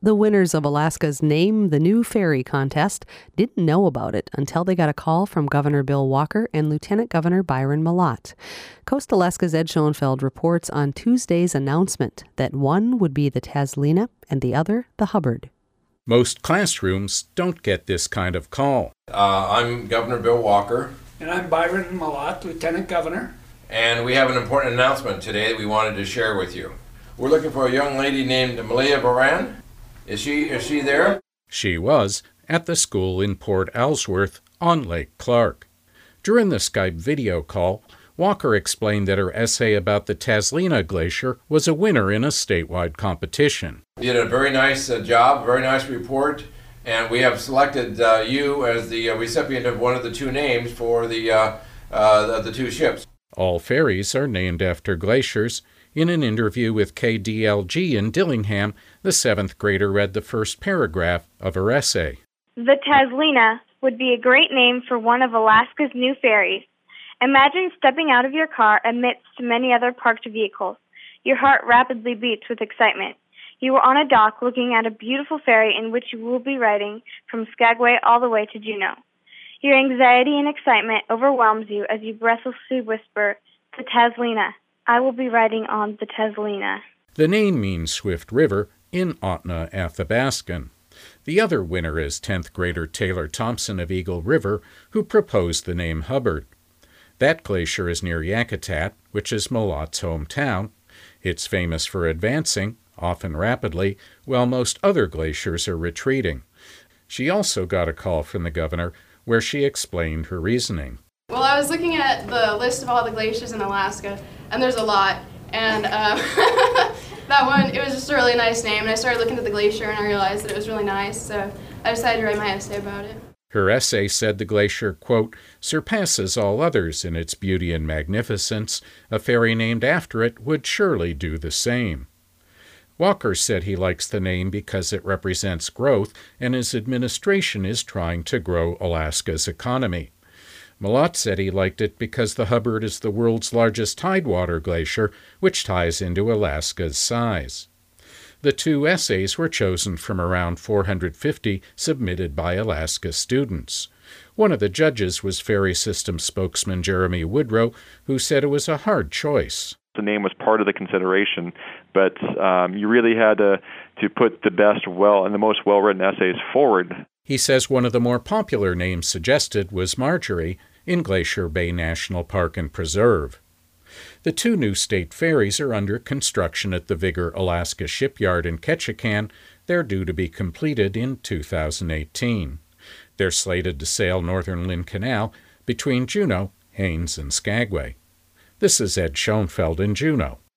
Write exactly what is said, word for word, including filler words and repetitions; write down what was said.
The winners of Alaska's Name the New Ferry contest didn't know about it until they got a call from Governor Bill Walker and Lieutenant Governor Byron Mallott. Coast Alaska's Ed Schoenfeld reports on Tuesday's announcement that one would be the Taslina and the other the Hubbard. Most classrooms don't get this kind of call. Uh, I'm Governor Bill Walker. And I'm Byron Mallott, Lieutenant Governor. And we have an important announcement today that we wanted to share with you. We're looking for a young lady named Malia Baran. Is she is she there? She was at the school in Port Ellsworth on Lake Clark. During the Skype video call, Walker explained that her essay about the Taslina Glacier was a winner in a statewide competition. You did a very nice uh, job, very nice report, and we have selected uh, you as the uh, recipient of one of the two names for the, uh, uh, the, the two ships. All ferries are named after glaciers. In an interview with K D L G in Dillingham, the seventh grader read the first paragraph of her essay. The Taslina would be a great name for one of Alaska's new ferries. Imagine stepping out of your car amidst many other parked vehicles. Your heart rapidly beats with excitement. You are on a dock looking at a beautiful ferry in which you will be riding from Skagway all the way to Juneau. Your anxiety and excitement overwhelms you as you breathlessly whisper, the Taslina. I will be riding on the Taslina. The name means Swift River in Ahtna Athabaskan. The other winner is tenth grader Taylor Thompson of Eagle River, who proposed the name Hubbard. That glacier is near Yakutat, which is Mallott's hometown. It's famous for advancing, often rapidly, while most other glaciers are retreating. She also got a call from the governor where she explained her reasoning. Well, I was looking at the list of all the glaciers in Alaska, and there's a lot, and uh, that one, it was just a really nice name, and I started looking at the glacier and I realized that it was really nice, so I decided to write my essay about it. Her essay said the glacier, quote, surpasses all others in its beauty and magnificence. A ferry named after it would surely do the same. Walker said he likes the name because it represents growth, and his administration is trying to grow Alaska's economy. Mallott said he liked it because the Hubbard is the world's largest tidewater glacier, which ties into Alaska's size. The two essays were chosen from around four hundred fifty submitted by Alaska students. One of the judges was ferry system spokesman Jeremy Woodrow, who said it was a hard choice. The name was part of the consideration, but um, you really had to, to put the best well and the most well-written essays forward. He says one of the more popular names suggested was Marjorie in Glacier Bay National Park and Preserve. The two new state ferries are under construction at the Vigor, Alaska shipyard in Ketchikan. They're due to be completed in two thousand eighteen. They're slated to sail Northern Lynn Canal between Juneau, Haines, and Skagway. This is Ed Schoenfeld in Juneau.